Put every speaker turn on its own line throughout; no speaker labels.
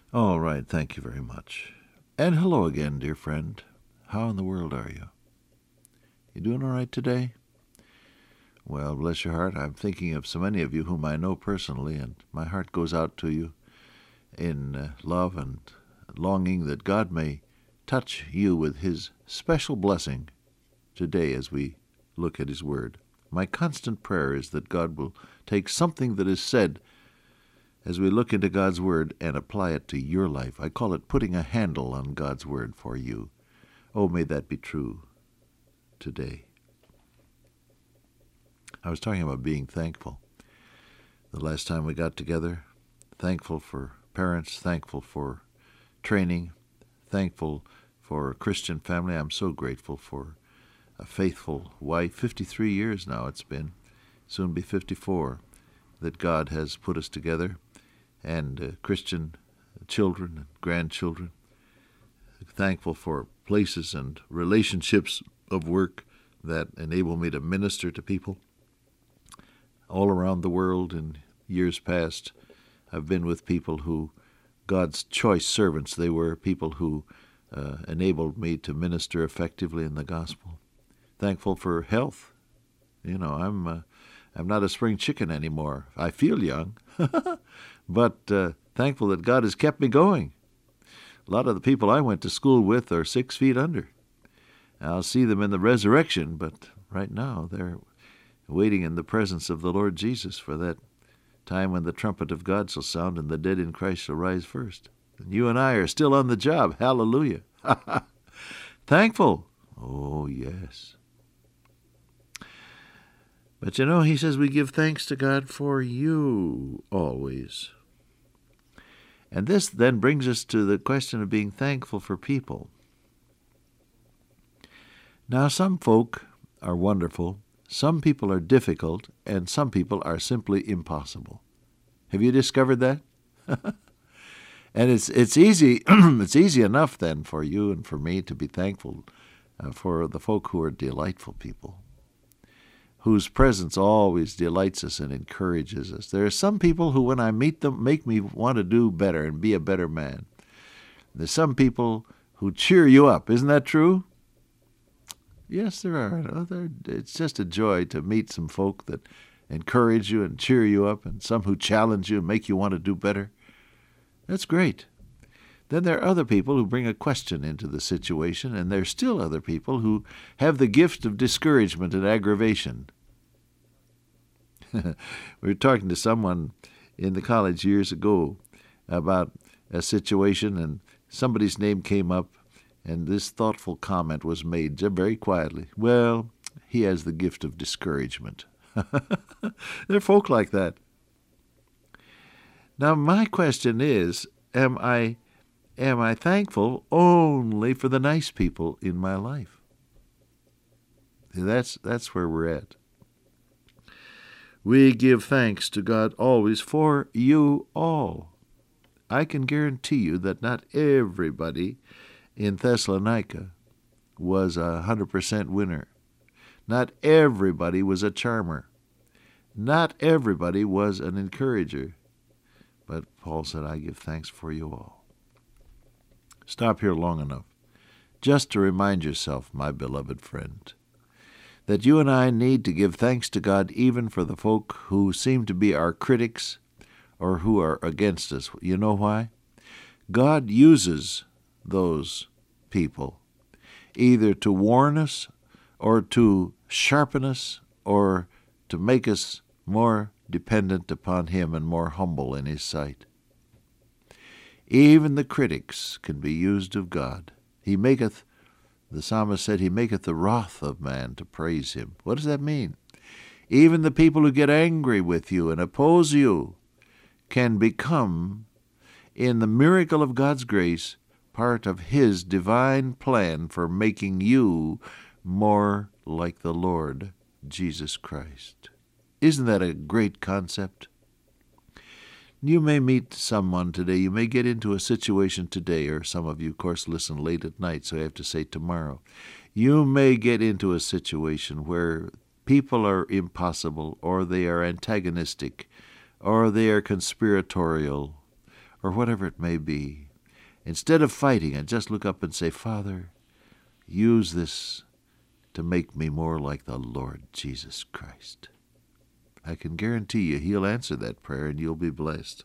All right, thank you very much. And hello again, dear friend. How in the world are you? You doing all right today? Well, bless your heart, I'm thinking of so many of you whom I know personally, and my heart goes out to you in love and longing that God may touch you with His special blessing today as we look at His Word. My constant prayer is that God will take something that is said as we look into God's Word and apply it to your life. I call it putting a handle on God's Word for you. Oh, may that be true today. I was talking about being thankful. The last time we got together, thankful for parents, thankful for training, thankful for a Christian family. I'm so grateful for a faithful wife. 53 years now it's been, soon be 54, that God has put us together, and Christian children and grandchildren. Thankful for places and relationships of work that enable me to minister to people all around the world. In years past, I've been with people who, God's choice servants, they were people who enabled me to minister effectively in the gospel. Thankful for health. I'm not a spring chicken anymore. I feel young, but thankful that God has kept me going. A lot of the people I went to school with are 6 feet under. I'll see them in the resurrection, but right now they're waiting in the presence of the Lord Jesus for that time when the trumpet of God shall sound and the dead in Christ shall rise first. And you and I are still on the job. Hallelujah. Thankful. Oh, yes. But he says we give thanks to God for you always. And this then brings us to the question of being thankful for people. Now, some folk are wonderful, some people are difficult, and some people are simply impossible. Have you discovered that? And it's easy. It's easy enough then for you and for me to be thankful for the folk who are delightful people, whose presence always delights us and encourages us. There are some people who, when I meet them, make me want to do better and be a better man. There's some people who cheer you up. Isn't that true? Yes, there are. It's just a joy to meet some folk that encourage you and cheer you up, and some who challenge you and make you want to do better. That's great. Then there are other people who bring a question into the situation, and there are still other people who have the gift of discouragement and aggravation. We were talking to someone in the college years ago about a situation, and somebody's name came up, and this thoughtful comment was made very quietly. Well, he has the gift of discouragement. There are folk like that. Now, my question is, am I thankful only for the nice people in my life? That's where we're at. We give thanks to God always for you all. I can guarantee you that not everybody in Thessalonica was 100% winner. Not everybody was a charmer. Not everybody was an encourager. But Paul said, I give thanks for you all. Stop here long enough just to remind yourself, my beloved friend, that you and I need to give thanks to God even for the folk who seem to be our critics or who are against us. You know why? God uses those people either to warn us or to sharpen us or to make us more dependent upon Him and more humble in His sight. Even the critics can be used of God. He maketh, the psalmist said, He maketh the wrath of man to praise Him. What does that mean? Even the people who get angry with you and oppose you can become, in the miracle of God's grace, part of His divine plan for making you more like the Lord Jesus Christ. Isn't that a great concept? You may meet someone today. You may get into a situation today, or some of you, of course, listen late at night, so I have to say tomorrow. You may get into a situation where people are impossible, or they are antagonistic, or they are conspiratorial, or whatever it may be, instead of fighting it, just look up and say, Father, use this to make me more like the Lord Jesus Christ. I can guarantee you He'll answer that prayer and you'll be blessed.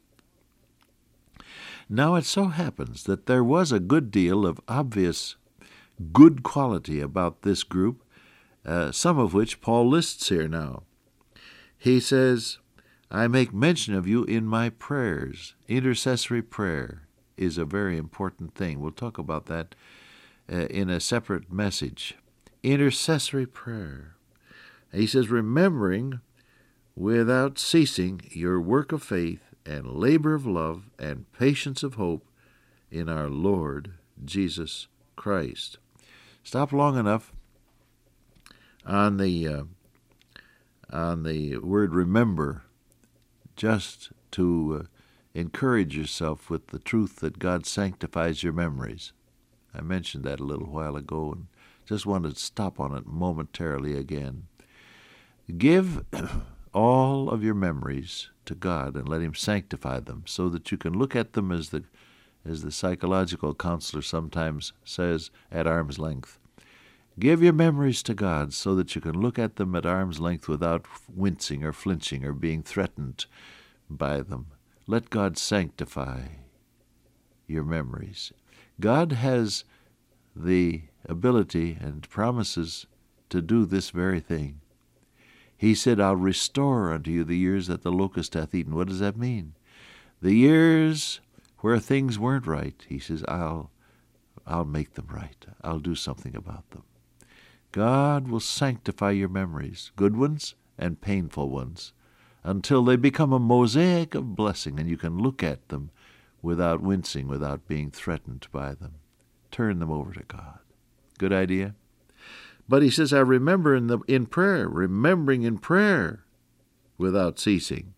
Now it so happens that there was a good deal of obvious good quality about this group, some of which Paul lists here now. He says, I make mention of you in my prayers. Intercessory prayer is a very important thing. We'll talk about that in a separate message. Intercessory prayer. He says, remembering without ceasing your work of faith and labor of love and patience of hope in our Lord Jesus Christ. Stop long enough on the word remember, just to encourage yourself with the truth that God sanctifies your memories. I mentioned that a little while ago and just wanted to stop on it momentarily again. Give all of your memories to God and let Him sanctify them so that you can look at them as the psychological counselor sometimes says, at arm's length. Give your memories to God so that you can look at them at arm's length without wincing or flinching or being threatened by them. Let God sanctify your memories. God has the ability and promises to do this very thing. He said, I'll restore unto you the years that the locust hath eaten. What does that mean? The years where things weren't right, He says, I'll make them right. I'll do something about them. God will sanctify your memories, good ones and painful ones, until they become a mosaic of blessing and you can look at them without wincing, without being threatened by them. Turn them over to God. Good idea? But he says, I remember in prayer, remembering in prayer without ceasing.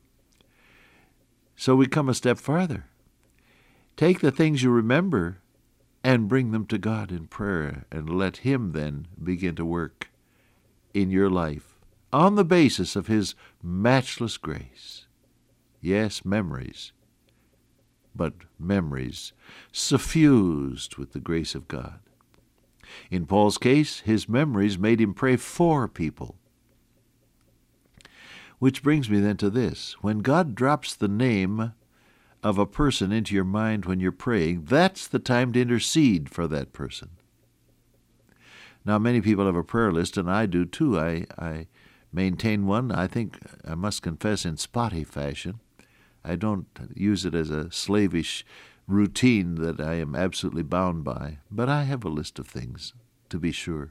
So we come a step farther. Take the things you remember and bring them to God in prayer and let Him then begin to work in your life on the basis of His matchless grace. Yes, memories, but memories suffused with the grace of God. In Paul's case, his memories made him pray for people. Which brings me then to this. When God drops the name of a person into your mind when you're praying, that's the time to intercede for that person. Now, many people have a prayer list, and I do too. I maintain one, I think, I must confess, in spotty fashion. I don't use it as a slavish routine that I am absolutely bound by, but I have a list of things, to be sure.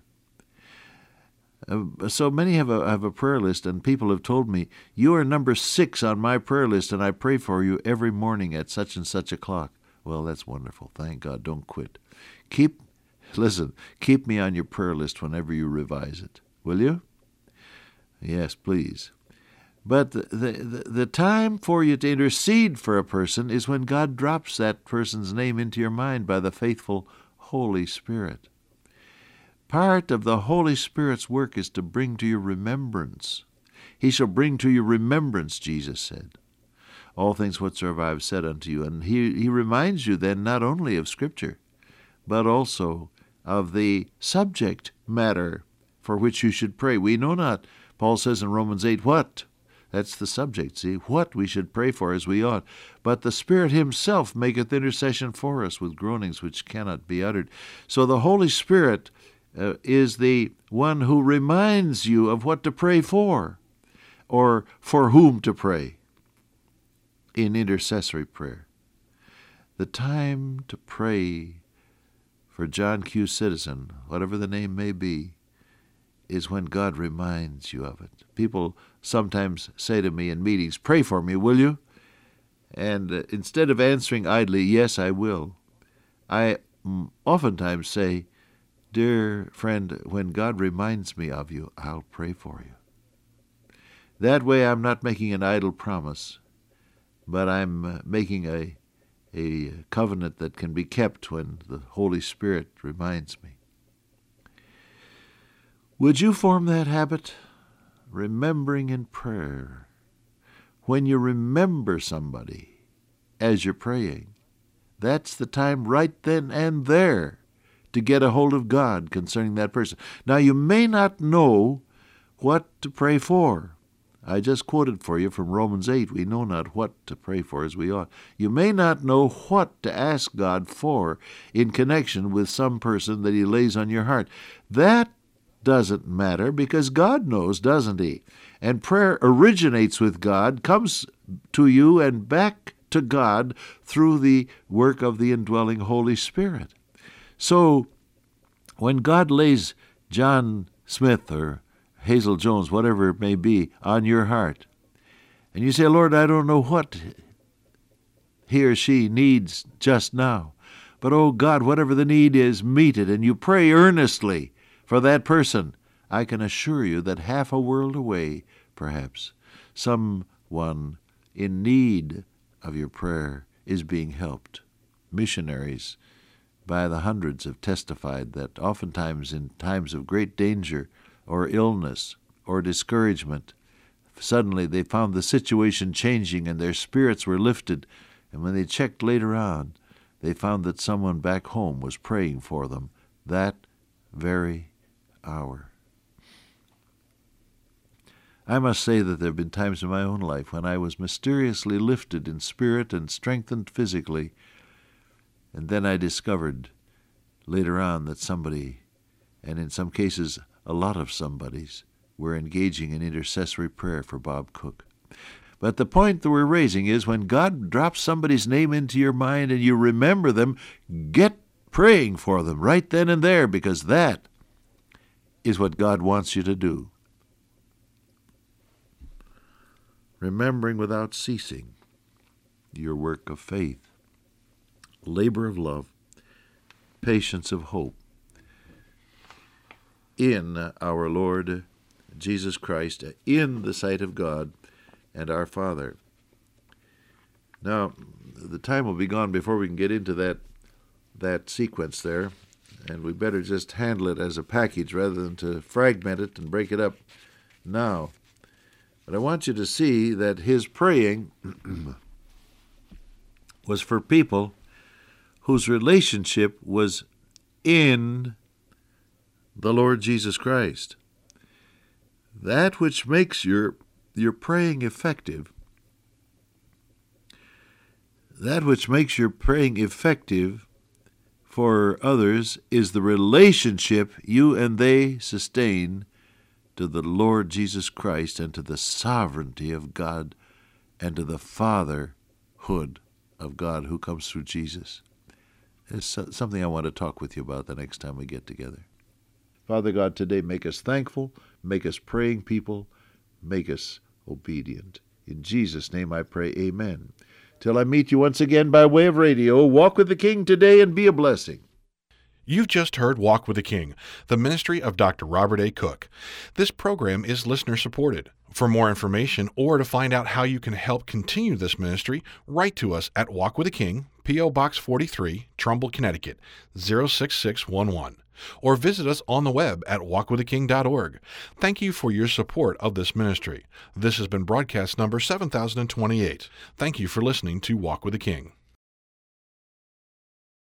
So many have a prayer list, and people have told me, you are number 6 on my prayer list, and I pray for you every morning at such and such a clock. Well, that's wonderful. Thank God. Don't quit. Keep me on your prayer list whenever you revise it. Will you? Yes, please. But the time for you to intercede for a person is when God drops that person's name into your mind by the faithful Holy Spirit. Part of the Holy Spirit's work is to bring to your remembrance. He shall bring to your remembrance, Jesus said, all things whatsoever I have said unto you. And he reminds you then not only of Scripture, but also of the subject matter for which you should pray. We know not, Paul says in Romans 8, what? That's the subject, see, what we should pray for as we ought. But the Spirit Himself maketh intercession for us with groanings which cannot be uttered. So the Holy Spirit is the one who reminds you of what to pray for, or for whom to pray in intercessory prayer. The time to pray for John Q. Citizen, whatever the name may be, is when God reminds you of it. People sometimes say to me in meetings, pray for me, will you? And instead of answering idly, yes, I will, I oftentimes say, dear friend, when God reminds me of you, I'll pray for you. That way I'm not making an idle promise, but I'm making a covenant that can be kept when the Holy Spirit reminds me. Would you form that habit? Remembering in prayer. When you remember somebody, as you're praying. That's the time right then and there to get a hold of God concerning that person. Now, you may not know what to pray for. I just quoted for you from Romans 8, we know not what to pray for as we ought. You may not know what to ask God for in connection with some person that He lays on your heart. That doesn't matter because God knows, doesn't He? And prayer originates with God, comes to you and back to God through the work of the indwelling Holy Spirit. So when God lays John Smith or Hazel Jones, whatever it may be, on your heart, and you say, Lord, I don't know what he or she needs just now, but oh God, whatever the need is, meet it, and you pray earnestly for that person, I can assure you that half a world away, perhaps, someone in need of your prayer is being helped. Missionaries by the hundreds have testified that oftentimes in times of great danger or illness or discouragement, suddenly they found the situation changing and their spirits were lifted, and when they checked later on, they found that someone back home was praying for them that very hour. I must say that there have been times in my own life when I was mysteriously lifted in spirit and strengthened physically, and then I discovered later on that somebody, and in some cases a lot of somebodies, were engaging in intercessory prayer for Bob Cook. But the point that we're raising is when God drops somebody's name into your mind and you remember them, get praying for them right then and there, because that is what God wants you to do. Remembering without ceasing your work of faith, labor of love, patience of hope in our Lord Jesus Christ, in the sight of God and our Father. Now, the time will be gone before we can get into that sequence there, and we better just handle it as a package rather than to fragment it and break it up now. But I want you to see that his praying was for people whose relationship was in the Lord Jesus Christ. That which makes your praying effective, that which makes your praying effective for others is the relationship you and they sustain to the Lord Jesus Christ and to the sovereignty of God and to the fatherhood of God who comes through Jesus. It's something I want to talk with you about the next time we get together. Father God, today make us thankful, make us praying people, make us obedient. In Jesus' name I pray, amen. Till I meet you once again by way of radio, walk with the King today and be a blessing.
You've just heard Walk with the King, the ministry of Dr. Robert A. Cook. This program is listener-supported. For more information or to find out how you can help continue this ministry, write to us at Walk with the King, P.O. Box 43, Trumbull, Connecticut, 06611. Or visit us on the web at walkwiththeking.org. Thank you for your support of this ministry. This has been broadcast number 7028. Thank you for listening to Walk with the King.